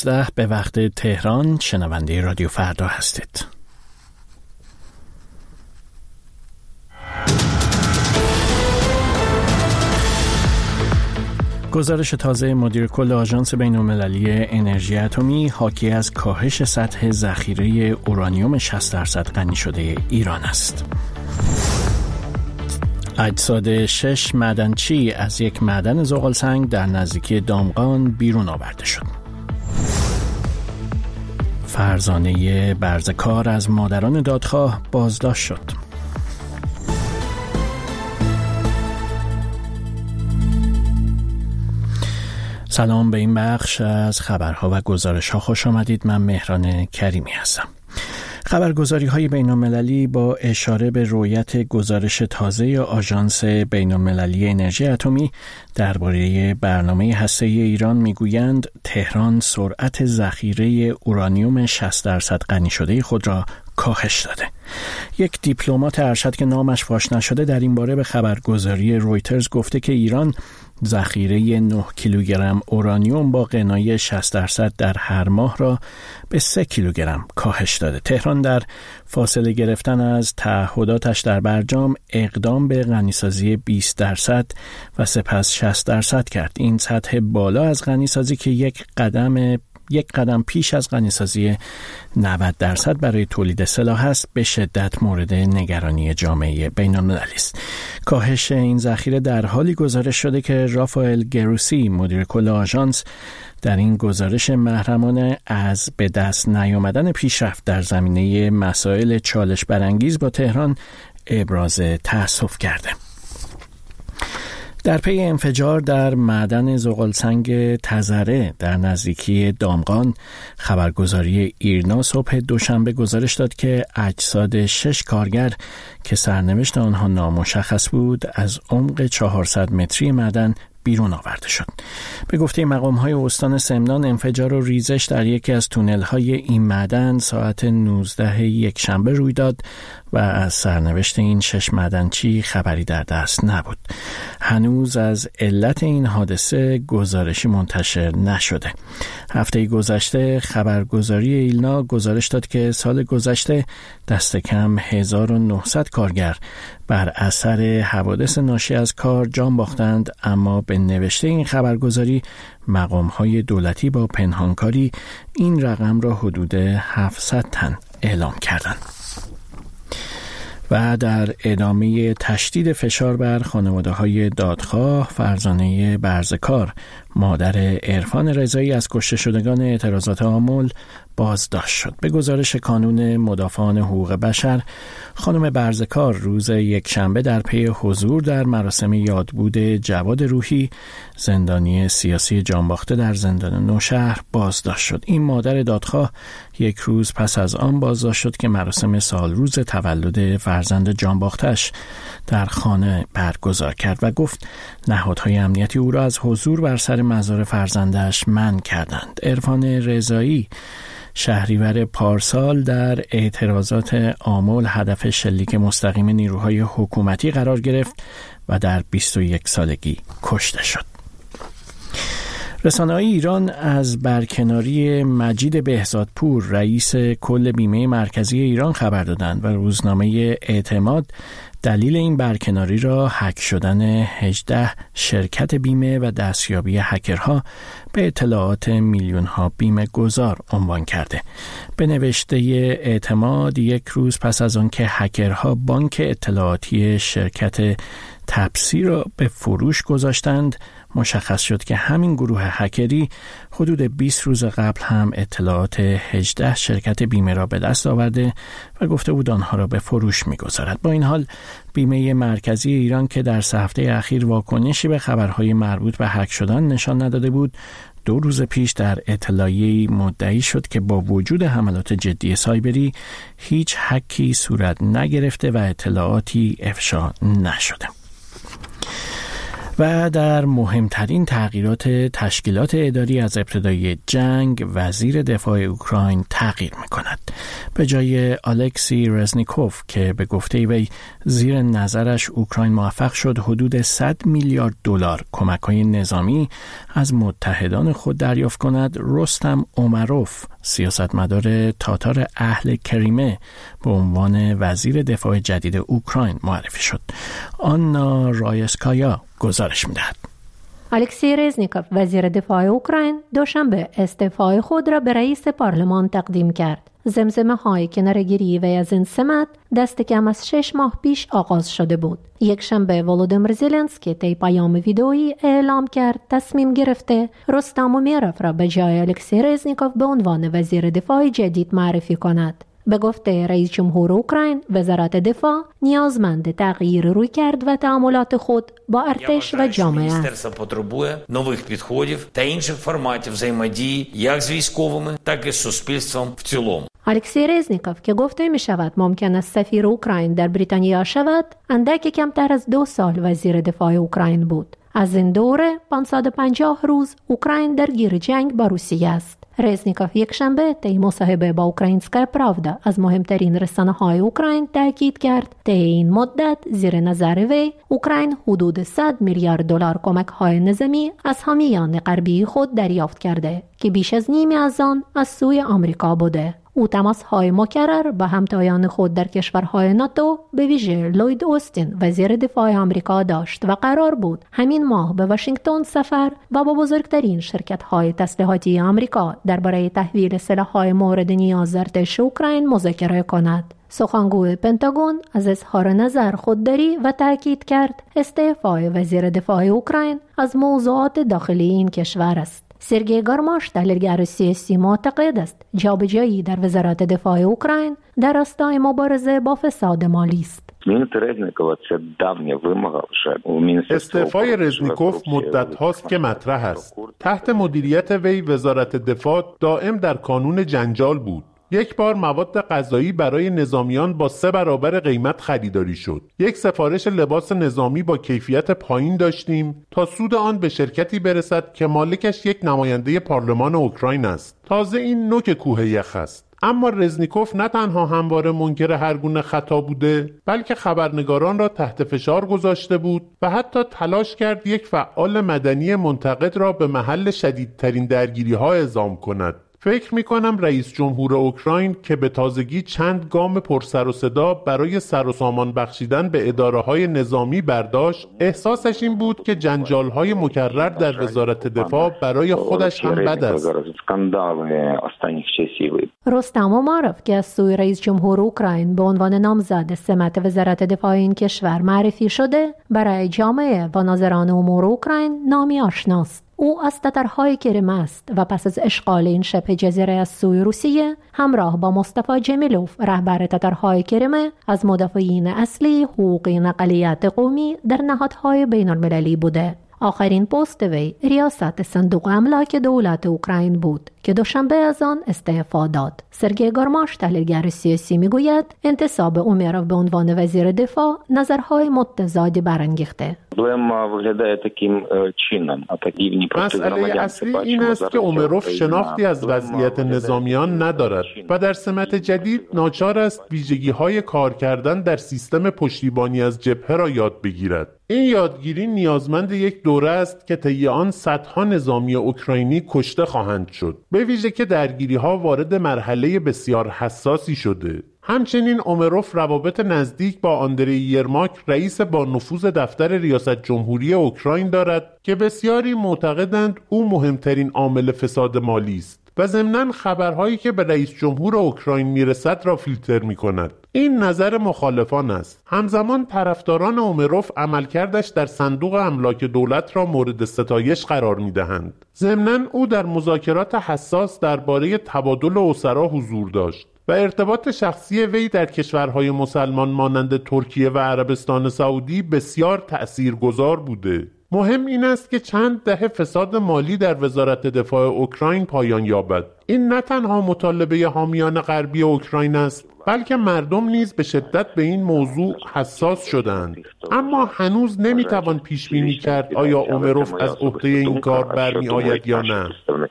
به وقت تهران شنونده رادیو فردا هستید. گزارش تازه مدیر کل آژانس بین‌المللی انرژی اتمی حاکی از کاهش سطح ذخیره اورانیوم 60% غنی شده ایران است. اجساد 6 معدنچی از یک معدن زغالسنگ در نزدیکی دامغان بیرون آورده شد. فرزانه برزکار از مادران دادخواه بازداشت شد. سلام، به این بخش از خبرها و گزارش‌ها خوش آمدید. من مهران کریمی هستم. خبرگزاری‌های بین‌المللی با اشاره به رویت گزارش تازه آژانس بین‌المللی انرژی اتمی درباره برنامه هسته‌ای ایران میگویند تهران سرعت ذخیره اورانیوم 60% غنی شده خود را کاهش داده. یک دیپلمات ارشد که نامش فاش نشده در این باره به خبرگزاری رویترز گفته که ایران ذخیره 9 کیلوگرم اورانیوم با غنای 60% در هر ماه را به 3 کیلوگرم کاهش داده. تهران در فاصله گرفتن از تعهداتش در برجام اقدام به غنیسازی 20% و سپس 60% کرد. این سطح بالا از غنیسازی که یک قدم پیش از غنیسازی 90% برای تولید سلاح است به شدت مورد نگرانی جامعه بین‌المللی است. کاهش این ذخیره در حالی گزارش شده که رافائل گروسی مدیر کل آژانس در این گزارش محرمانه از به دست نیامدن پیشرفت در زمینه مسائل چالش برانگیز با تهران ابراز تأسف کرده. در پی انفجار در معدن زغالسنگ تزره در نزدیکی دامغان، خبرگزاری ایرنا صبح دوشنبه گزارش داد که اجساد 6 کارگر که سرنوشت آنها نامشخص بود از عمق 400 متری معدن بیرون آورده شد. به گفته مقام‌های استان سمنان، انفجار و ریزش در یکی از تونل‌های این معدن ساعت 19 یکشنبه روی داد و از سرنوشت این 6 معدنچی خبری در دست نبود. هنوز از علت این حادثه گزارشی منتشر نشده. هفته گذشته خبرگزاری ایلنا گزارش داد که سال گذشته دست کم 1900 کارگر بر اثر حوادث ناشی از کار جان باختند، اما به نوشته این خبرگزاری مقام‌های دولتی با پنهانکاری این رقم را حدود 700 تن اعلام کردند. و در ادامه تشدید فشار بر خانواده‌های دادخواه، فرزانه برزکار مادر عرفان رضایی از کشته شدگان اعتراضات آمل بازداشت شد. به گزارش کانون مدافعان حقوق بشر، خانم برزکار روز یکشنبه در پی حضور در مراسم یادبود جواد روحی، زندانی سیاسی جانباخته در زندان نوشهر بازداشت شد. این مادر دادخواه یک روز پس از آن بازداشت شد که مراسم سالروز تولد فرزند جانباختش در خانه برگزار کرد و گفت نهادهای امنیتی او را از حضور بر سر مزار فرزندش منع کردند. عرفان رضایی شهریور پارسال در اعتراضات آمل هدف شلیک مستقیم نیروهای حکومتی قرار گرفت و در 21 سالگی کشته شد. رسانه‌های ایران از برکناری مجید بهزادپور رئیس کل بیمه مرکزی ایران خبر دادند و روزنامه اعتماد دلیل این برکناری را هک شدن 18 شرکت بیمه و دستیابی هکرها به اطلاعات میلیون‌ها بیمه گذار عنوان کرده. به نوشته اعتماد، یک روز پس از آن که هکرها بانک اطلاعاتی شرکت تپسی را به فروش گذاشتند، مشخص شد که همین گروه هکری حدود 20 روز قبل هم اطلاعات 18 شرکت بیمه را به دست آورده و گفته بود آنها را به فروش می‌گذارد. با این حال بیمه مرکزی ایران که در 3 هفته اخیر واکنشی به خبرهای مربوط به هک شدن نشان نداده بود، 2 روز پیش در اطلاعیه‌ای مدعی شد که با وجود حملات جدی سایبری هیچ هکی صورت نگرفته و اطلاعاتی افشا نشده. و در مهمترین تغییرات تشکیلات اداری از ابتدای جنگ وزیر دفاع اوکراین تغییر می‌کند. به جای الکسی رزنیکوف که به گفته وی زیر نظرش اوکراین موفق شد حدود 100 میلیارد دلار کمک‌های نظامی از متحدان خود دریافت کند، رستم اومروف سیاستمدار تاتار اهل کریمه به عنوان وزیر دفاع جدید اوکراین معرفی شد. آنا رایسکایا گزارش می‌دهد. الکسی رزنیکوف وزیر دفاع اوکراین دوشنبه استعفای خود را به رئیس پارلمان تقدیم کرد. زمزمه های کناره‌گیری وی از این سمت دست کم از 6 ماه پیش آغاز شده بود. یک شنبه ولودیمیر زلنسکی طی پیام ویدئویی اعلام کرد تصمیم گرفته رستم اومروف را به جای الکسی رزنیکوف به عنوان وزیر دفاع جدید معرفی کند. به گفته رئیس جمهور اوکراین، وزارت دفاع نیازمند تغییر رویکرد و تعاملات خود با ارتش و جامعه است. Міністерство потребує нових підходів та інших форматів взаємодії як з військовими, так і з суспільством в цілому. الکسی رزنیکوف که گفته می شود ممکن است سفیر اوکراین در بریتانیا شود، اندک کمتر از 2 سال وزیر دفاع اوکراین بود. از این دوره 550 روز اوکراین درگیر جنگ با روسیه است. رزنیکوف یک شنبه طی مصاحبه با اوکراینسکا پراودا از مهمترین رسانه‌های اوکراین تاکید کرد طی این مدت زیر نظر وی اوکراین حدود 100 میلیارد دلار کمک‌های نظامی از حامیان غربی خود دریافت کرده که بیش از نیمی از آن از سوی آمریکا بوده. او تماس‌های مکرر با همتایان خود در کشورهای ناتو به ویژه لوید اوستین وزیر دفاع آمریکا داشت و قرار بود همین ماه به واشنگتن سفر و با بزرگترین شرکت‌های تسلیحاتی آمریکا درباره تحویل سلاح‌های مورد نیاز ارتش اوکراین مذاکره کند. سخنگوی پنتاگون از اظهار نظر خودداری و تاکید کرد استعفای وزیر دفاع اوکراین از موضوعات داخلی این کشور است. سرگئی گارماش تحلیلگر سیاسی معتقد است جابجایی در وزارت دفاع اوکراین در راستای مبارزه با فساد مالی است. استعفای رزنیکوف مدت هاست که مطرح است. تحت مدیریت وی وزارت دفاع دائم در کانون جنجال بود. یک بار مواد غذایی برای نظامیان با 3 برابر قیمت خریداری شد. یک سفارش لباس نظامی با کیفیت پایین داشتیم تا سود آن به شرکتی برسد که مالکش یک نماینده پارلمان اوکراین است. تازه این نوک کوه یخ است. اما رزنیکوف نه تنها همواره منکر هر گونه خطا بوده، بلکه خبرنگاران را تحت فشار گذاشته بود و حتی تلاش کرد یک فعال مدنی منتقد را به محل شدیدترین درگیری‌ها اعزام کند. فکر می‌کنم رئیس جمهور اوکراین که به تازگی چند گام پرسر و صدا برای سر و سامان بخشیدن به اداره‌های نظامی برداشت، احساسش این بود که جنجال‌های مکرر در وزارت دفاع برای خودش هم بد است. رستم اومروف که از سوی رئیس جمهور اوکراین به عنوان نامزد سمت وزارت دفاع این کشور معرفی شده، برای جامعه و ناظران امور اوکراین نامی آشناست. او از تاتارهای کریم است و پس از اشغال این شبه جزیره از سوی روسیه همراه با مصطفی جمیلوف رهبر تاتارهای کریم از مدافعین اصلی حقوق اقلیت قومی در نهادهای بین المللی بوده. آخرین پست وی ریاست صندوق املاک دولت اوکراین بود که دوشنبه از آن استعفا داد. سرگئی گارماش تحلیلگر سیاسی میگوید انتصاب اومروف به عنوان وزیر دفاع نظرهای متضادی برانگیخته. مسئله اصلی این است که اومروف شناختی از وضعیت نظامیان ندارد و در سمت جدید ناچار است ویژگی‌های کار کردن در سیستم پشتیبانی از جبهه را یاد بگیرد. این یادگیری نیازمند یک دوره است که طی آن صدها نظامی اوکراینی کشته خواهند شد، به ویژه که درگیری‌ها وارد مرحله بسیار حساسی شده. همچنین اومروف روابط نزدیک با آندری یرماک رئیس با نفوذ دفتر ریاست جمهوری اوکراین دارد که بسیاری معتقدند او مهمترین عامل فساد مالی است و ضمناً خبرهایی که به رئیس جمهور اوکراین میرسد را فیلتر می‌کند. این نظر مخالفان است. همزمان طرفداران اومروف عملکردش در صندوق املاک دولت را مورد ستایش قرار می‌دهند. ضمناً او در مذاکرات حساس درباره تبادل اسرا حضور داشت و ارتباط شخصی وی در کشورهای مسلمان مانند ترکیه و عربستان سعودی بسیار تأثیرگذار بوده. مهم این است که چند دهه فساد مالی در وزارت دفاع اوکراین پایان یابد. این نه تنها مطالبه حامیان غربی اوکراین است، بلکه مردم نیز به شدت به این موضوع حساس شدند. اما هنوز نمیتوان پیش بینی کرد آیا اومروف از عهده این کار برمی آید یا نه.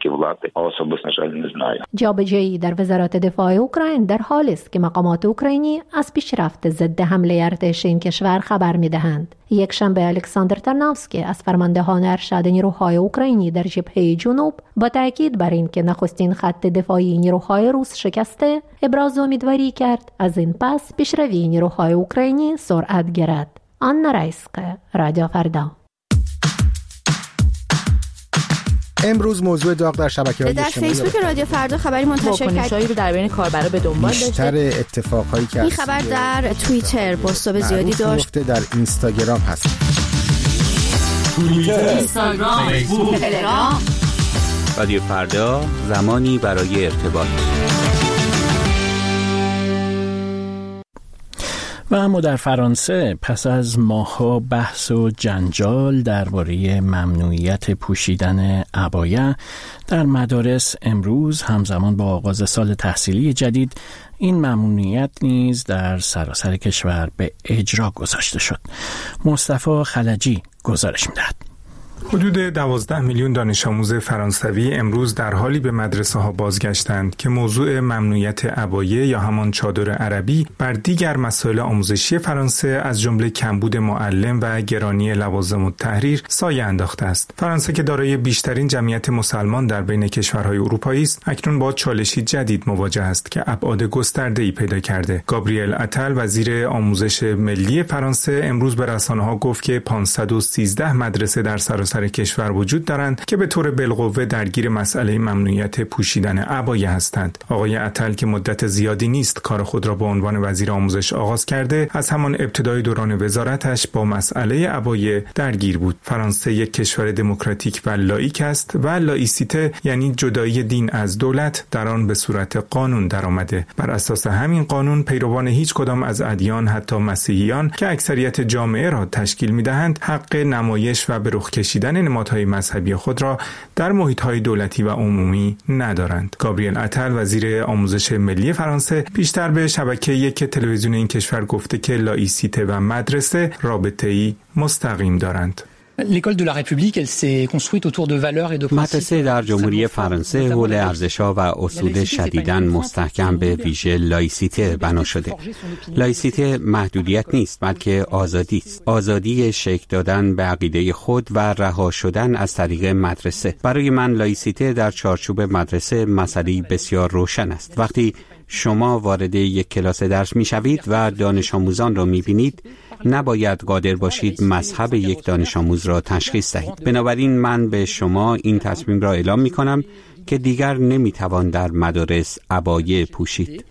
جابجایی در وزارت دفاع اوکراین در حال است که مقامات اوکراینی از پیشرفت ضد حمله ارتش این کشور خبر می‌دهند. یک شنبه الکساندر ترناوسکی از فرماندهان ارشد نیروهای اوکراینی در جبهه جنوب با تاکید بر اینکه نخستین خط دفاعی نیروهای روس شکسته، ابراز امیدواری کرد از این پس پیشروی نیروهای اوکراینی سرعت گیرد. آنا رایسکا، رادیو فردا. امروز موضوع داغ در شبکه‌های اجتماعی در فیسبوک رادیو فردا خبری منتشر کرد. واکنش‌هایی رو در بین کاربرا به دنبال داشته. بیشتر اتفاقایی که این خبر در توییتر بازتاب زیادی داشت. در اینستاگرام هست. توییتر، اینستاگرام، فیسبوک، تلگرام. رادیو فردا، زمانی برای ارتباط. و اما در فرانسه پس از ماه‌ها بحث و جنجال درباره ممنوعیت پوشیدن عبایه در مدارس، امروز همزمان با آغاز سال تحصیلی جدید این ممنوعیت نیز در سراسر کشور به اجرا گذاشته شد. مصطفی خلجی گزارش می‌دهد. حدود 12 میلیون دانش آموز فرانسوی امروز در حالی به مدرسه ها بازگشتند که موضوع ممنوعیت عبایه یا همان چادر عربی بر دیگر مسائل آموزشی فرانسه از جمله کمبود معلم و گرانی لوازم التحریر سایه انداخته است. فرانسه که دارای بیشترین جمعیت مسلمان در بین کشورهای اروپایی است، اکنون با چالشی جدید مواجه است که ابعاد گسترده‌ای پیدا کرده. گابریل اتل، وزیر آموزش ملی فرانسه، امروز به رسانه‌ها گفت که 513 مدرسه در سراسر کشور وجود دارند که به طور بالقوه درگیر مسئله ممنوعیت پوشیدن عبایه هستند. آقای اتل که مدت زیادی نیست کار خود را به عنوان وزیر آموزش آغاز کرده، از همان ابتدای دوران وزارتش با مسئله عبایه درگیر بود. فرانسه یک کشور دموکراتیک و لاییک است و لایسیته یعنی جدایی دین از دولت در آن به صورت قانون درآمده. بر اساس همین قانون پیروان هیچ کدام از ادیان، حتی مسیحیان که اکثریت جامعه را تشکیل می‌دهند، حق نمایش و به رخ کشیدن نمادهای مذهبی خود را در محیط‌های دولتی و عمومی ندارند. گابریل اتل، وزیر آموزش ملی فرانسه، پیشتر به شبکه یک تلویزیون این کشور گفته که لایسیته و مدرسه رابطه‌ای مستقیم دارند. مدرسه در جمهوری فرانسه حول ارزش‌ها و اصول شدیداً مستحکم به ویژه لایسیته بنا شده. لایسیته محدودیت نیست بلکه آزادی است. آزادی شکل دادن به عقیده خود و رها شدن از طریق مدرسه. برای من لایسیته در چارچوب مدرسه مسئله بسیار روشن است. وقتی شما وارد یک کلاس درس می‌شوید و دانش آموزان را می‌بینید، نباید قادر باشید مذهب یک دانش آموز را تشخیص دهید. بنابراین من به شما این تصمیم را اعلام می‌کنم که دیگر نمی‌توان در مدارس عبایه پوشید.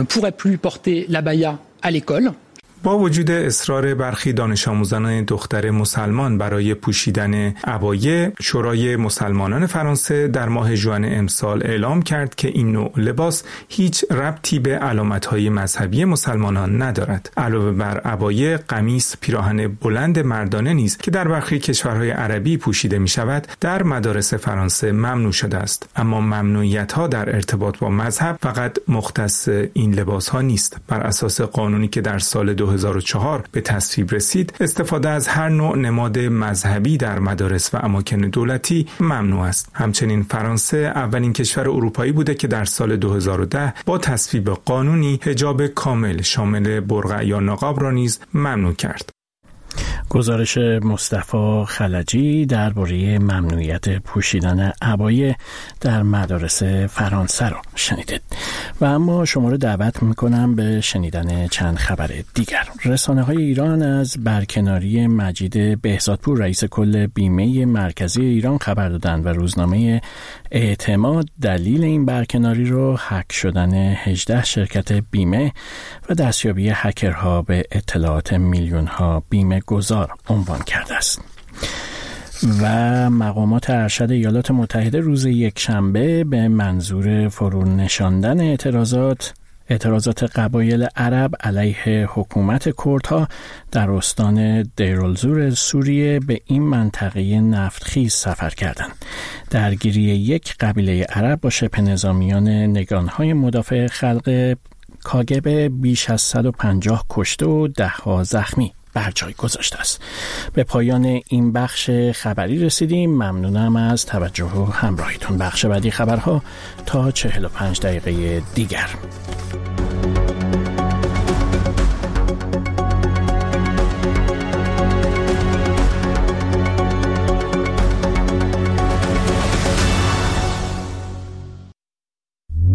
با وجود اصرار برخی دانش آموزان دختر مسلمان برای پوشیدن عبایه، شورای مسلمانان فرانسه در ماه ژوئن امسال اعلام کرد که این نوع لباس هیچ ربطی به علامت‌های مذهبی مسلمانان ندارد. علاوه بر عبایه، قمیص، پیراهن بلند مردانه نیز که در برخی کشورهای عربی پوشیده می‌شود، در مدارس فرانسه ممنوع شده است. اما ممنوعیت‌ها در ارتباط با مذهب فقط مختص این لباس‌ها نیست. بر اساس قانونی که در سال 2004 به تصویب رسید، استفاده از هر نوع نماد مذهبی در مدارس و اماکن دولتی ممنوع است. همچنین فرانسه اولین کشور اروپایی بوده که در سال 2010 با تصویب قانونی حجاب کامل شامل برقع یا نقاب را نیز ممنوع کرد. گزارش مصطفی خلجی درباره ممنوعیت پوشیدن عبایه در مدارس فرانسه را شنیدید. و اما شما را دعوت میکنم به شنیدن چند خبر دیگر. رسانه‌های ایران از برکناری مجید بهزادپور، رئیس کل بیمه مرکزی ایران خبر دادند و روزنامه اعتماد دلیل این برکناری رو هک شدن 18 شرکت بیمه و دستیابی هکرها به اطلاعات میلیون‌ها بیمه گذار عنوان کرده است. و مقامات ارشد ایالات متحده روز یکشنبه به منظور فرونشاندن اعتراضات قبایل عرب علیه حکومت کردها در استان دیرالزور سوریه به این منطقه نفتخیز سفر کردند. درگیری یک قبیله عرب با شبه نظامیان نگانهای مدافع خلق کاگب بیش از 150 کشته و 10 زخمی بر جای گذاشته است. به پایان این بخش خبری رسیدیم. ممنونم از توجه و همراهیتون. بخش بعدی خبرها تا 45 دقیقه دیگر.